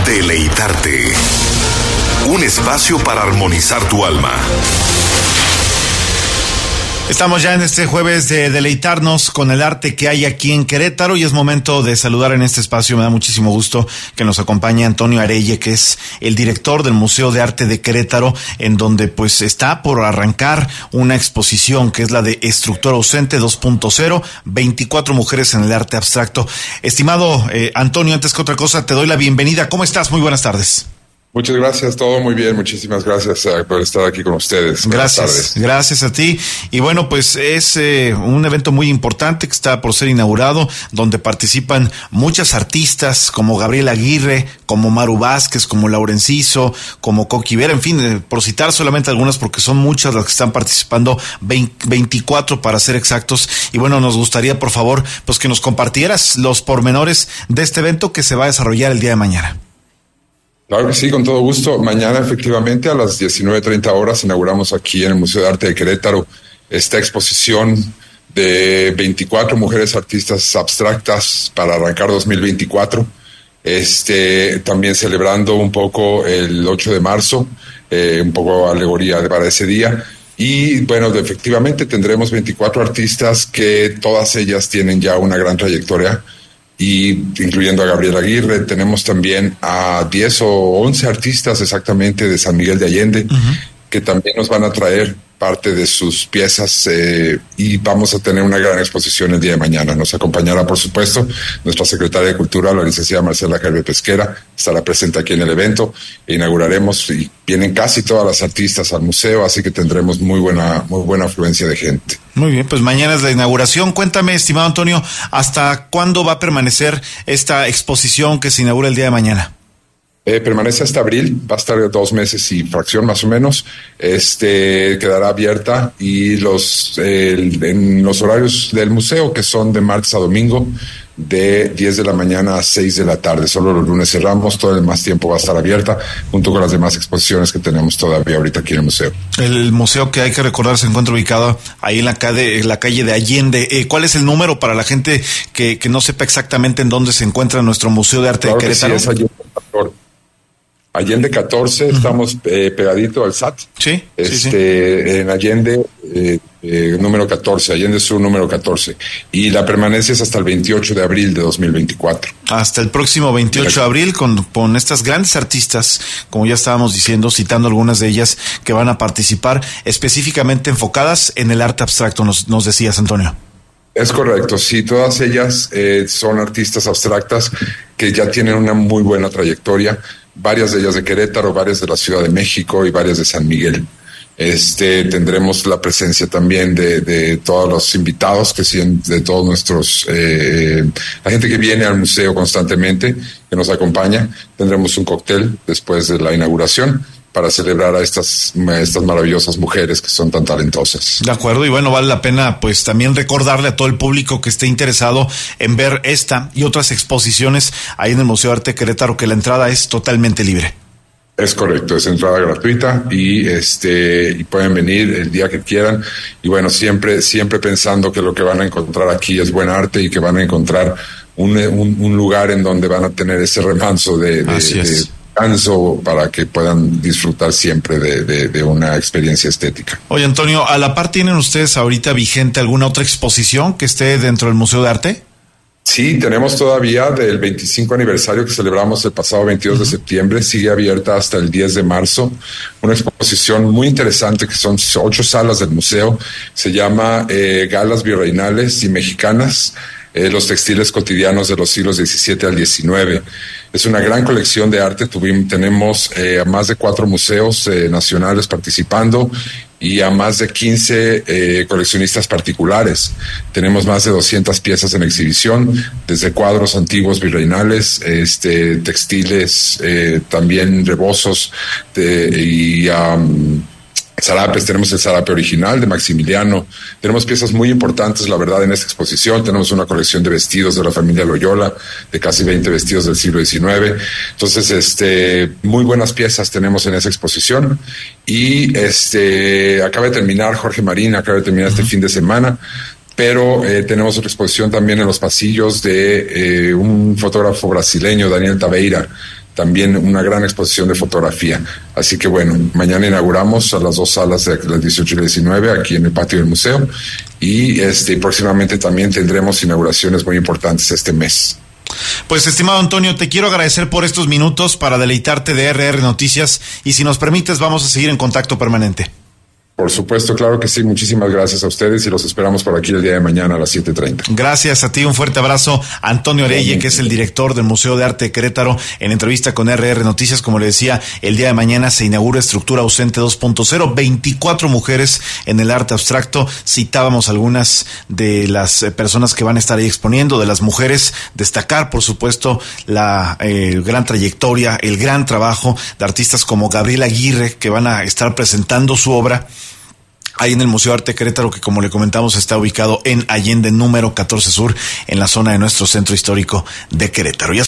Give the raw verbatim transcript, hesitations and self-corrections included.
Deleitarte. Un espacio para armonizar tu alma. Estamos ya en este jueves de deleitarnos con el arte que hay aquí en Querétaro y es momento de saludar en este espacio. Me da muchísimo gusto que nos acompañe Antonio Arelle, que es el director del Museo de Arte de Querétaro, en donde pues está por arrancar una exposición que es la de Estructura Ausente dos punto cero, veinticuatro mujeres en el arte abstracto. Estimado eh, Antonio, antes que otra cosa, te doy la bienvenida. ¿Cómo estás? Muy buenas tardes. Muchas gracias, todo muy bien, muchísimas gracias uh, por estar aquí con ustedes. Buenas gracias, tardes. Gracias a ti. Y bueno, pues es eh, un evento muy importante que está por ser inaugurado, donde participan muchas artistas como Gabriela Aguirre, como Maru Vázquez, como Laurenciso, como Coqui Vera, en fin, eh, por citar solamente algunas porque son muchas las que están participando, veinte, veinticuatro para ser exactos. Y bueno, nos gustaría por favor pues que nos compartieras los pormenores de este evento que se va a desarrollar el día de mañana. Claro que sí, con todo gusto. Mañana, efectivamente, a las diecinueve treinta horas, inauguramos aquí en el Museo de Arte de Querétaro esta exposición de veinticuatro mujeres artistas abstractas para arrancar dos mil veinticuatro. Este, también celebrando un poco el ocho de marzo, eh, un poco alegoría para ese día. Y bueno, efectivamente tendremos veinticuatro artistas que todas ellas tienen ya una gran trayectoria, y incluyendo a Gabriela Aguirre. Tenemos también a diez o once artistas exactamente de San Miguel de Allende, uh-huh, que también nos van a traer parte de sus piezas eh, y vamos a tener una gran exposición el día de mañana. Nos acompañará, por supuesto, nuestra secretaria de Cultura, la licenciada Marcela Gerbe Pesquera, estará presente aquí en el evento. E inauguraremos y vienen casi todas las artistas al museo, así que tendremos muy buena, muy buena afluencia de gente. Muy bien, pues mañana es la inauguración. Cuéntame, estimado Antonio, ¿hasta cuándo va a permanecer esta exposición que se inaugura el día de mañana? Eh, permanece hasta abril, va a estar dos meses y fracción más o menos. Este quedará abierta y los eh, en los horarios del museo, que son de martes a domingo, de diez de la mañana a seis de la tarde. Solo los lunes cerramos, todo el más tiempo va a estar abierta, junto con las demás exposiciones que tenemos todavía ahorita aquí en el museo. El museo, que hay que recordar, se encuentra ubicado ahí en la calle, en la calle de Allende. Eh, ¿Cuál es el número para la gente que, que no sepa exactamente en dónde se encuentra nuestro Museo de Arte claro de Querétaro? Que sí, es Allende. Allende catorce, uh-huh, estamos eh, pegadito al S A T. Sí, este, sí, sí. En Allende, eh, eh, número catorce, Allende Sur número catorce. Y la permanencia es hasta el veintiocho de abril de dos mil veinticuatro. Hasta el próximo veintiocho de abril, con, con estas grandes artistas, como ya estábamos diciendo, citando algunas de ellas, que van a participar específicamente enfocadas en el arte abstracto, nos, nos decías, Antonio. Es correcto, sí, todas ellas eh, son artistas abstractas que ya tienen una muy buena trayectoria, varias de ellas de Querétaro, varias de la Ciudad de México y varias de San Miguel. Este, tendremos la presencia también de, de todos los invitados, que siguen, de todos nuestros, eh, la gente que viene al museo constantemente, que nos acompaña. Tendremos un cóctel después de la inauguración para celebrar a estas, estas maravillosas mujeres que son tan talentosas. De acuerdo, y bueno, vale la pena pues también recordarle a todo el público que esté interesado en ver esta y otras exposiciones ahí en el Museo de Arte de Querétaro, que la entrada es totalmente libre. Es correcto, es entrada gratuita y este y pueden venir el día que quieran. Y bueno, siempre siempre pensando que lo que van a encontrar aquí es buen arte y que van a encontrar un, un, un lugar en donde van a tener ese remanso de, de, Así es. de para que puedan disfrutar siempre de, de, de una experiencia estética. Oye, Antonio, ¿a la par tienen ustedes ahorita vigente alguna otra exposición que esté dentro del Museo de Arte? Sí, tenemos todavía del veinticinco aniversario que celebramos el pasado veintidós uh-huh. de septiembre, sigue abierta hasta el diez de marzo, una exposición muy interesante que son ocho salas del museo, se llama eh, Galas Virreinales y Mexicanas, eh, los textiles cotidianos de los siglos diecisiete al diecinueve. Es una gran colección de arte. Tuvimos, tenemos eh, a más de cuatro museos eh, nacionales participando y a más de quince eh, coleccionistas particulares. Tenemos más de doscientas piezas en exhibición, desde cuadros antiguos virreinales, este, textiles, eh, también rebozos de, y um, zarapes. Tenemos el zarape original de Maximiliano. Tenemos piezas muy importantes, la verdad, en esta exposición. Tenemos una colección de vestidos de la familia Loyola, de casi veinte vestidos del siglo diecinueve. Entonces, este, muy buenas piezas tenemos en esa exposición. Y este, acaba de terminar Jorge Marín, acaba de terminar este fin de semana. Pero eh, tenemos otra exposición también en los pasillos de eh, un fotógrafo brasileño, Daniel Taveira. también una gran exposición de fotografía. Así que bueno, mañana inauguramos a las dos salas de las dieciocho y diecinueve aquí en el patio del museo, y este próximamente también tendremos inauguraciones muy importantes este mes. Pues, estimado Antonio, te quiero agradecer por estos minutos para deleitarte de R R Noticias, y si nos permites vamos a seguir en contacto permanente. Por supuesto, claro que sí. Muchísimas gracias a ustedes y los esperamos por aquí el día de mañana a las siete treinta. Gracias a ti, un fuerte abrazo. Antonio Orelle, que es el director del Museo de Arte de Querétaro, en entrevista con R R Noticias. Como le decía, el día de mañana se inaugura Estructura Ausente dos punto cero, veinticuatro mujeres en el arte abstracto. Citábamos algunas de las personas que van a estar ahí exponiendo, de las mujeres. Destacar, por supuesto, la eh, gran trayectoria, el gran trabajo de artistas como Gabriela Aguirre, que van a estar presentando su obra ahí en el Museo de Arte de Querétaro, que como le comentamos está ubicado en Allende número catorce Sur, en la zona de nuestro centro histórico de Querétaro. Ya